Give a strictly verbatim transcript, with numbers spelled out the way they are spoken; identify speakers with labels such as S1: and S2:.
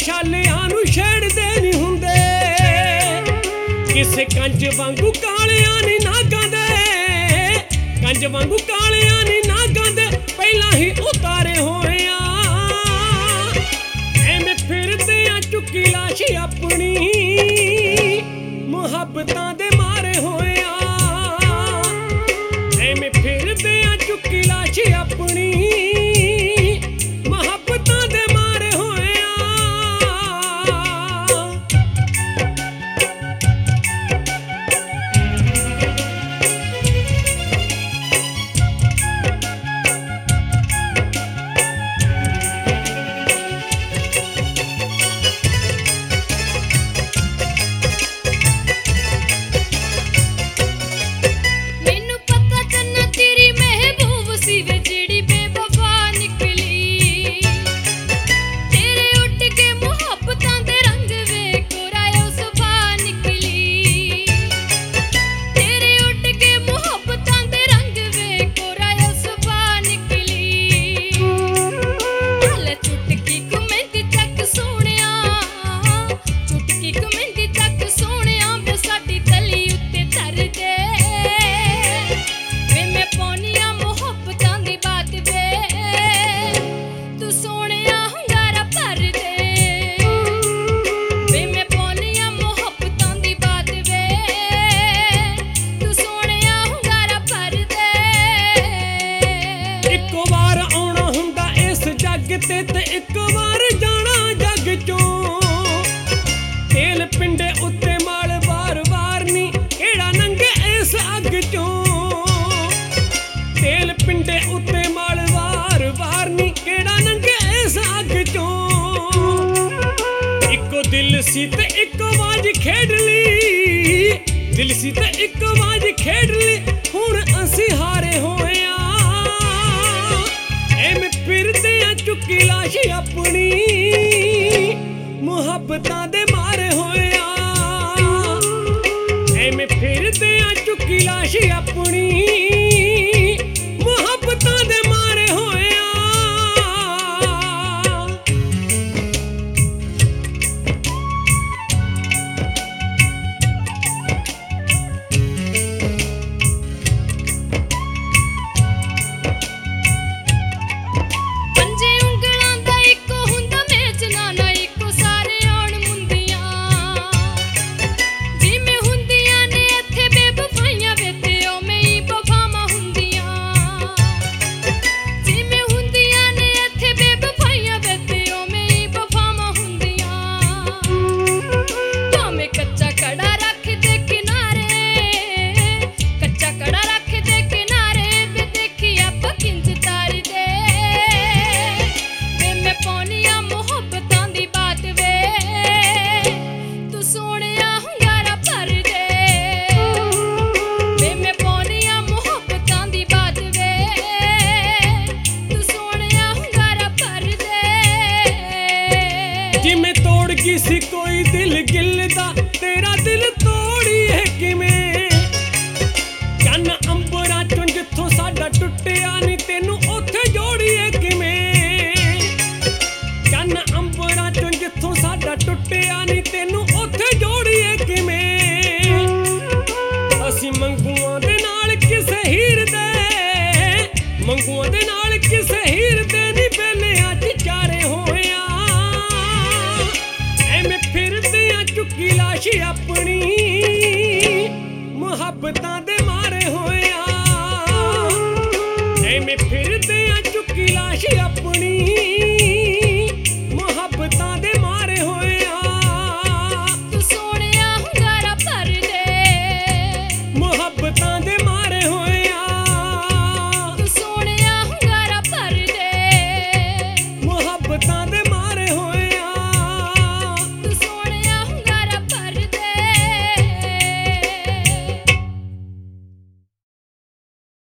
S1: छालियां नूं छेड़दे नहीं हुंदे किसे कंज वांगू कालियां नी नागां दे कंज वांगू कालियां नी नागां दे पहलां ही उतारे होए आ एवें फिरदे आ चुक्की लाश अपनी मुहब्बतां दे मारे होए आ एवें फिरदे आ चुक्की लाश अपनी ते एक बार जाना जग चों तेल पिंडे उत्ते माल बार बार नी केड़ा नंगे इस अग चों तेल पिंडे उत्ते माल बार बार नी केड़ा नंगे इस अग चों इको दिल सी ते एक बाज खेड ली दिल सी ते एक बाज खेड ली हुण असी हारे होए आ एवें फिरदे आ चुक्की लाश अपनी मुहब्बतां दे मारे होए आ एवें फिरदे आ चुक्की लाश अपनी मुहब्बतां दे मारे होए आ जिमें तोड़ गई सी कोई दिल गिलदा तेरा दिल तोड़ी है किवें चन्न अंबरां चों जिथों साडा टुटिया नी तैनूं उत्थे जोड़ी है किवें चन्न अंबरां चों जिथों साडा टुटिया नी तैनूं उत्थे जोड़ी है किवें असीं मंगूआं दे नाल किसे हीर दे मंगूआं दे नाल किसे हीर दे नी बेले अज चारे होए आ फिरदे आ चुक्की लाश अपनी मुहब्बतां दे मारे होए आ एवें फिरदे आ चुक्की लाश अपनी